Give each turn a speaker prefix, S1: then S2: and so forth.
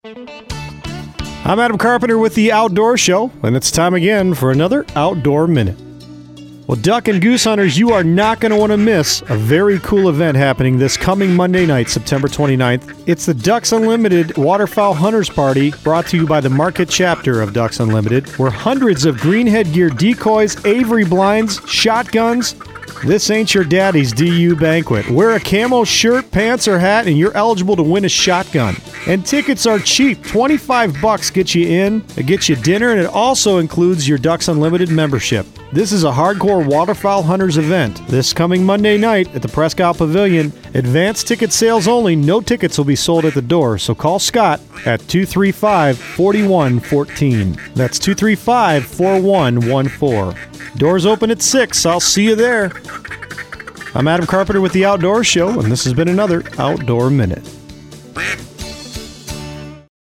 S1: I'm Adam Carpenter with the Outdoor Show, and it's time again for another Outdoor Minute. Well, duck and goose hunters, you are not going to want to miss a very cool event happening this coming Monday night, September 29th. It's the Ducks Unlimited Waterfowl Hunters Party, brought to you by the Market chapter of Ducks Unlimited, where hundreds of green headgear decoys, Avery blinds, shotguns. This ain't your daddy's DU banquet. Wear a camo shirt, pants, or hat, and you're eligible to win a shotgun. And tickets are cheap. $25 gets you in, it gets you dinner, and it also includes your Ducks Unlimited membership. This is a hardcore waterfowl hunters event. This coming Monday night at the Prescott Pavilion. Advanced ticket sales only. No tickets will be sold at the door, so call Scott at 235-4114. That's 235-4114. Doors open at 6. I'll see you there. I'm Adam Carpenter with the Outdoor Show, and this has been another Outdoor Minute.